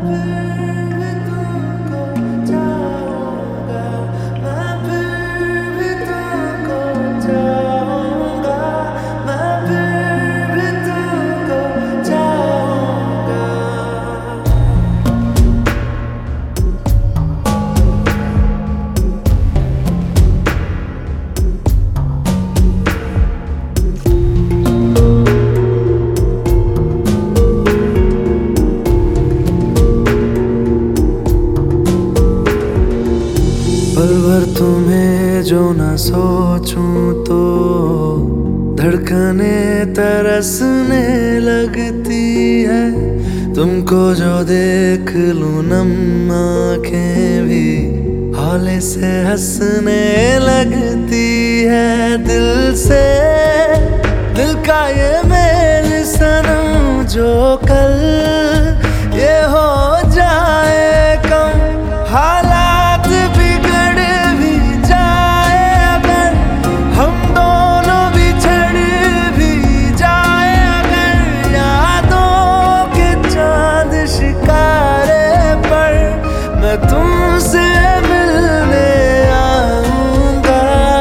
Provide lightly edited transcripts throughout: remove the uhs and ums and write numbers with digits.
पल भर तुम्हें जो न सोचूं तो धड़कने तरसने लगती है। तुमको जो देख लूं नम आँखें भी हौले से हंसने लगती है। दिल से दिल का ये मेल सनम जो कल ये हो जाए कम, हालात बिगड़ भी जाए अगर, हम दोनों बिछड़ भी जाए अगर, यादों के चांद शिकारे पर मैं तुमसे मिलने आऊंगा।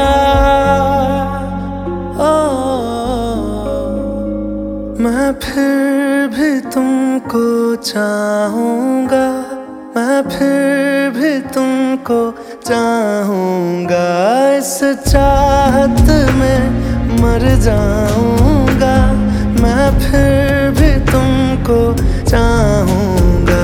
मैं फिर भी तुमको चाहूंगा, मैं फिर भी तुमको चाहूंगा। इस चाहत में मर जाऊंगा, मैं फिर भी तुमको चाहूंगा।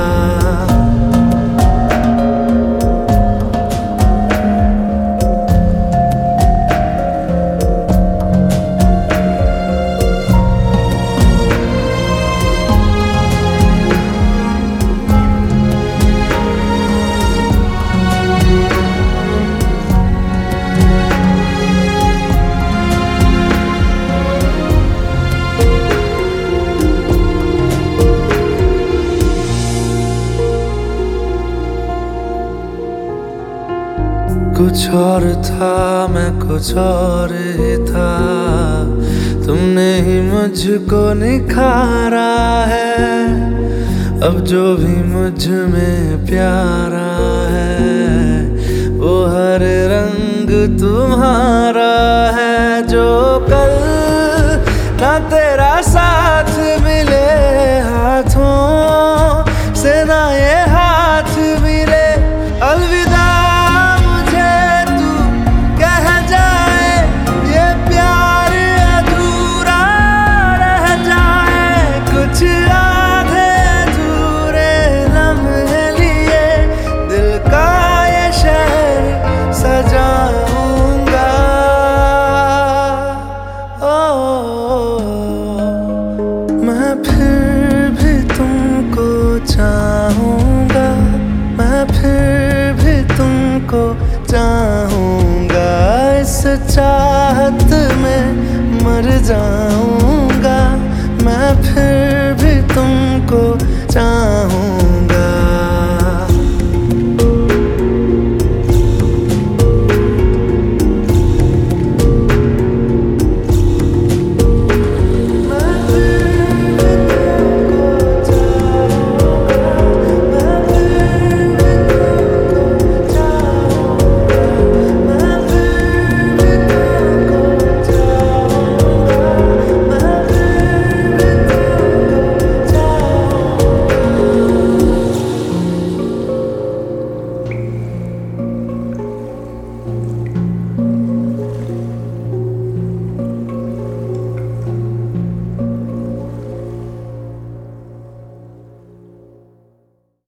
कुछ और था मैं कुछ और ही था, तुमने ही मुझको निखारा है। अब जो भी मुझ में प्यारा है वो हर रंग तुम्हारा है। जो कल ना तेरा साथ मिले हाथों से ना ये हाथ मिले, अलविदा चाहूंगा, मैं फिर भी तुमको चाहूंगा। इस